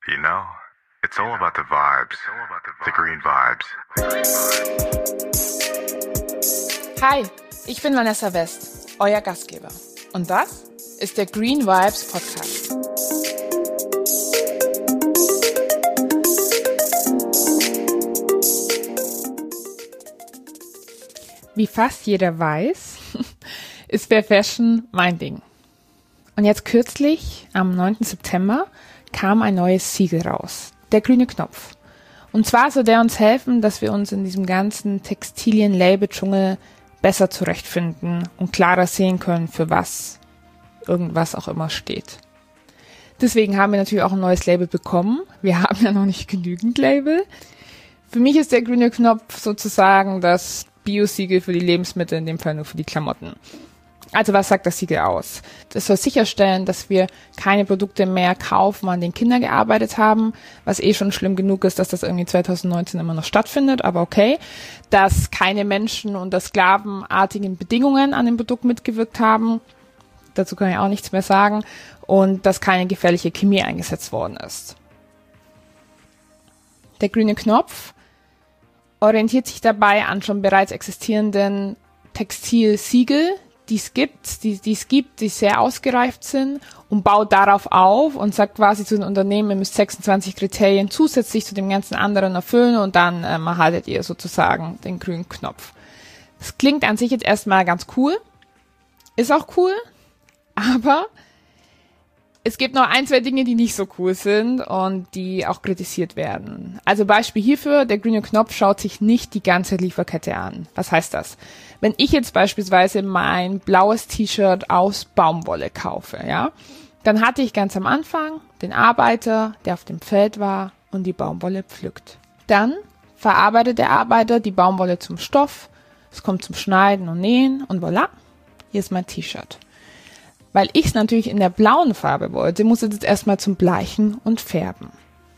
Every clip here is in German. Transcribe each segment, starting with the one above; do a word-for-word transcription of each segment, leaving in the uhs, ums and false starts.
You know, it's all about the vibes, the green vibes. Hi, ich bin Vanessa West, euer Gastgeber. Und das ist der Green Vibes Podcast. Wie fast jeder weiß, ist Fair Fashion mein Ding. Und jetzt kürzlich, am neunten September, kam ein neues Siegel raus, der grüne Knopf. Und zwar soll der uns helfen, dass wir uns in diesem ganzen Textilien-Label-Dschungel besser zurechtfinden und klarer sehen können, für was irgendwas auch immer steht. Deswegen haben wir natürlich auch ein neues Label bekommen. Wir haben ja noch nicht genügend Label. Für mich ist der grüne Knopf sozusagen das Bio-Siegel für die Lebensmittel, in dem Fall nur für die Klamotten. Also was sagt das Siegel aus? Das soll sicherstellen, dass wir keine Produkte mehr kaufen, an denen Kinder gearbeitet haben, was eh schon schlimm genug ist, dass das irgendwie zwanzig neunzehn immer noch stattfindet, aber okay. Dass keine Menschen unter sklavenartigen Bedingungen an dem Produkt mitgewirkt haben, dazu kann ich auch nichts mehr sagen, und dass keine gefährliche Chemie eingesetzt worden ist. Der grüne Knopf orientiert sich dabei an schon bereits existierenden Textilsiegel, die es gibt, die, die es gibt, die sehr ausgereift sind, und baut darauf auf und sagt quasi zu den Unternehmen, ihr müsst sechsundzwanzig Kriterien zusätzlich zu dem ganzen anderen erfüllen und dann ähm, erhaltet ihr sozusagen den grünen Knopf. Das klingt an sich jetzt erstmal ganz cool, ist auch cool, aber es gibt noch ein, zwei Dinge, die nicht so cool sind und die auch kritisiert werden. Also Beispiel hierfür, der grüne Knopf schaut sich nicht die ganze Lieferkette an. Was heißt das? Wenn ich jetzt beispielsweise mein blaues T-Shirt aus Baumwolle kaufe, ja, dann hatte ich ganz am Anfang den Arbeiter, der auf dem Feld war und die Baumwolle pflückt. Dann verarbeitet der Arbeiter die Baumwolle zum Stoff, es kommt zum Schneiden und Nähen und voilà, hier ist mein T-Shirt. Weil ich es natürlich in der blauen Farbe wollte, muss es jetzt erstmal zum Bleichen und Färben.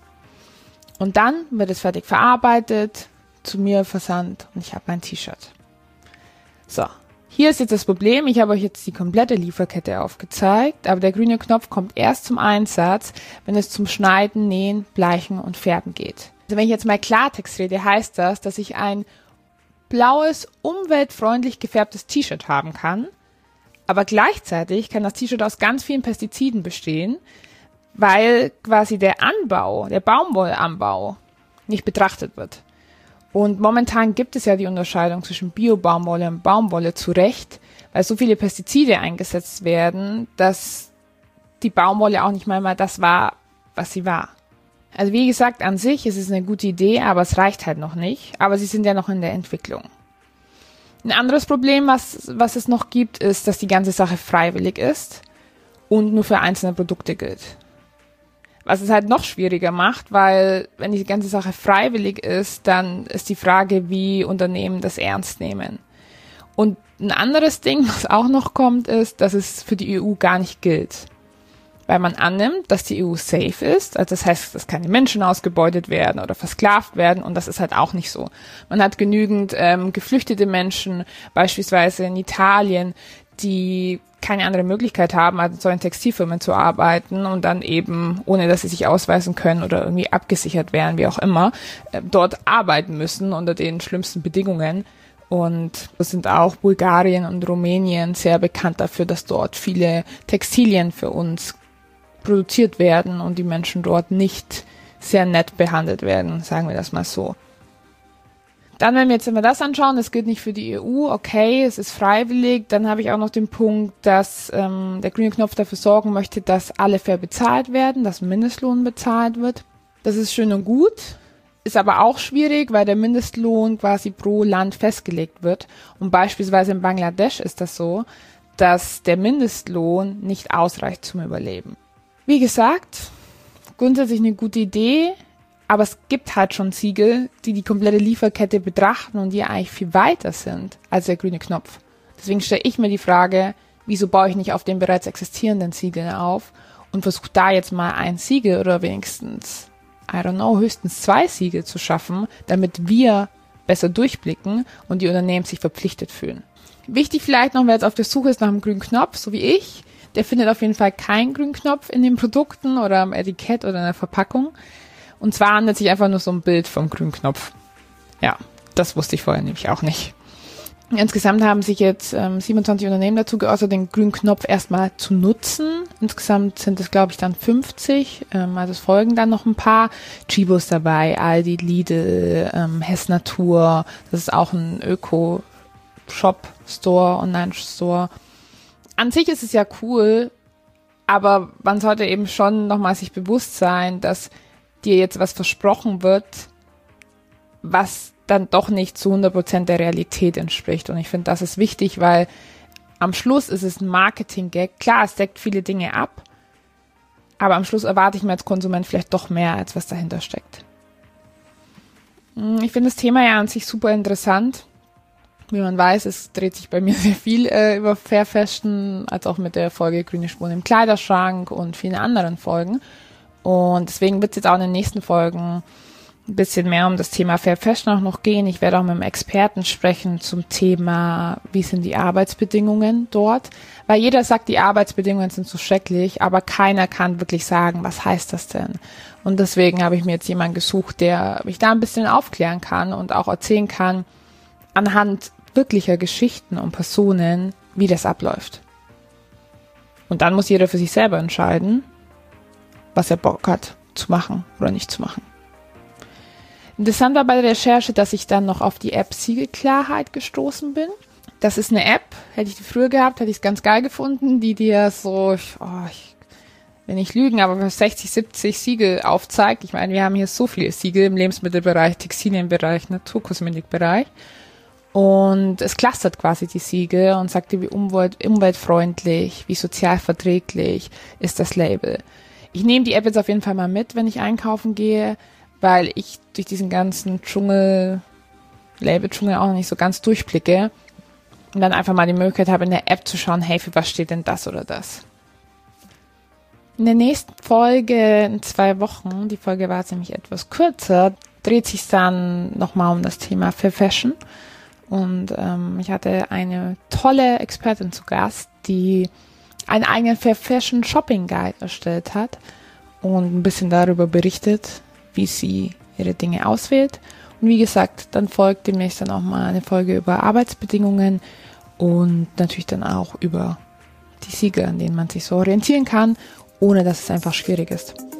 Und dann wird es fertig verarbeitet, zu mir versandt und ich habe mein T-Shirt. So, hier ist jetzt das Problem, ich habe euch jetzt die komplette Lieferkette aufgezeigt, aber der grüne Knopf kommt erst zum Einsatz, wenn es zum Schneiden, Nähen, Bleichen und Färben geht. Also wenn ich jetzt mal Klartext rede, heißt das, dass ich ein blaues, umweltfreundlich gefärbtes T-Shirt haben kann, aber gleichzeitig kann das T-Shirt aus ganz vielen Pestiziden bestehen, weil quasi der Anbau, der Baumwollanbau nicht betrachtet wird. Und momentan gibt es ja die Unterscheidung zwischen Bio-Baumwolle und Baumwolle zu Recht, weil so viele Pestizide eingesetzt werden, dass die Baumwolle auch nicht mal mal das war, was sie war. Also wie gesagt, an sich ist es eine gute Idee, aber es reicht halt noch nicht. Aber sie sind ja noch in der Entwicklung. Ein anderes Problem, was, was es noch gibt, ist, dass die ganze Sache freiwillig ist und nur für einzelne Produkte gilt. Was es halt noch schwieriger macht, weil wenn die ganze Sache freiwillig ist, dann ist die Frage, wie Unternehmen das ernst nehmen. Und ein anderes Ding, was auch noch kommt, ist, dass es für die E U gar nicht gilt. Weil man annimmt, dass die E U safe ist, also das heißt, dass keine Menschen ausgebeutet werden oder versklavt werden, und das ist halt auch nicht so. Man hat genügend ähm, geflüchtete Menschen, beispielsweise in Italien, die keine andere Möglichkeit haben, als in solchen Textilfirmen zu arbeiten und dann eben, ohne dass sie sich ausweisen können oder irgendwie abgesichert werden, wie auch immer, äh, dort arbeiten müssen unter den schlimmsten Bedingungen. Und es sind auch Bulgarien und Rumänien sehr bekannt dafür, dass dort viele Textilien für uns produziert werden und die Menschen dort nicht sehr nett behandelt werden, sagen wir das mal so. Dann, wenn wir jetzt immer das anschauen, das gilt nicht für die E U, okay, es ist freiwillig, dann habe ich auch noch den Punkt, dass ähm, der grüne Knopf dafür sorgen möchte, dass alle fair bezahlt werden, dass Mindestlohn bezahlt wird. Das ist schön und gut, ist aber auch schwierig, weil der Mindestlohn quasi pro Land festgelegt wird. Und beispielsweise in Bangladesch ist das so, dass der Mindestlohn nicht ausreicht zum Überleben. Wie gesagt, grundsätzlich eine gute Idee, aber es gibt halt schon Siegel, die die komplette Lieferkette betrachten und die eigentlich viel weiter sind als der grüne Knopf. Deswegen stelle ich mir die Frage, wieso baue ich nicht auf den bereits existierenden Siegeln auf und versuche da jetzt mal ein Siegel oder wenigstens, I don't know, höchstens zwei Siegel zu schaffen, damit wir besser durchblicken und die Unternehmen sich verpflichtet fühlen. Wichtig vielleicht noch, wer jetzt auf der Suche ist nach einem grünen Knopf, so wie ich, Der findet auf jeden Fall keinen Grünknopf in den Produkten oder am Etikett oder in der Verpackung. Und zwar handelt es sich einfach nur so ein Bild vom Grünknopf. Ja, das wusste ich vorher nämlich auch nicht. Insgesamt haben sich jetzt ähm, siebenundzwanzig Unternehmen dazu geäußert, den Grünknopf erstmal zu nutzen. Insgesamt sind es, glaube ich, dann fünfzig. Ähm, also es folgen dann noch ein paar. Chibo ist dabei, Aldi, Lidl, ähm, Hess Natur. Das ist auch ein Öko-Shop-Store, Online-Store. An sich ist es ja cool, aber man sollte eben schon nochmal sich bewusst sein, dass dir jetzt was versprochen wird, was dann doch nicht zu hundert Prozent der Realität entspricht. Und ich finde, das ist wichtig, weil am Schluss ist es ein Marketing-Gag. Klar, es deckt viele Dinge ab, aber am Schluss erwarte ich mir als Konsument vielleicht doch mehr, als was dahinter steckt. Ich finde das Thema ja an sich super interessant. Wie man weiß, es dreht sich bei mir sehr viel äh, über Fair Fashion, als auch mit der Folge Grüne Spuren im Kleiderschrank und vielen anderen Folgen. Und deswegen wird es jetzt auch in den nächsten Folgen ein bisschen mehr um das Thema Fair Fashion auch noch gehen. Ich werde auch mit einem Experten sprechen zum Thema, wie sind die Arbeitsbedingungen dort. Weil jeder sagt, die Arbeitsbedingungen sind so schrecklich, aber keiner kann wirklich sagen, was heißt das denn? Und deswegen habe ich mir jetzt jemanden gesucht, der mich da ein bisschen aufklären kann und auch erzählen kann, anhand wirklicher Geschichten und Personen, wie das abläuft. Und dann muss jeder für sich selber entscheiden, was er Bock hat zu machen oder nicht zu machen. Interessant war bei der Recherche, dass ich dann noch auf die App Siegelklarheit gestoßen bin. Das ist eine App, hätte ich die früher gehabt, hätte ich es ganz geil gefunden, die dir so, oh, ich will nicht lügen, aber sechzig, siebzig Siegel aufzeigt. Ich meine, wir haben hier so viele Siegel im Lebensmittelbereich, Textilienbereich, Naturkosmetikbereich. Und es clustert quasi die Siegel und sagt dir, wie umwelt, umweltfreundlich, wie sozialverträglich ist das Label. Ich nehme die App jetzt auf jeden Fall mal mit, wenn ich einkaufen gehe, weil ich durch diesen ganzen Dschungel, Label-Dschungel auch noch nicht so ganz durchblicke und dann einfach mal die Möglichkeit habe, in der App zu schauen, hey, für was steht denn das oder das? In der nächsten Folge, in zwei Wochen, die Folge war jetzt nämlich etwas kürzer, dreht sich dann nochmal um das Thema Fair Fashion. Und ähm, ich hatte eine tolle Expertin zu Gast, die einen eigenen Fair Fashion Shopping Guide erstellt hat und ein bisschen darüber berichtet, wie sie ihre Dinge auswählt. Und wie gesagt, dann folgt demnächst dann auch mal eine Folge über Arbeitsbedingungen und natürlich dann auch über die Siegel, an denen man sich so orientieren kann, ohne dass es einfach schwierig ist.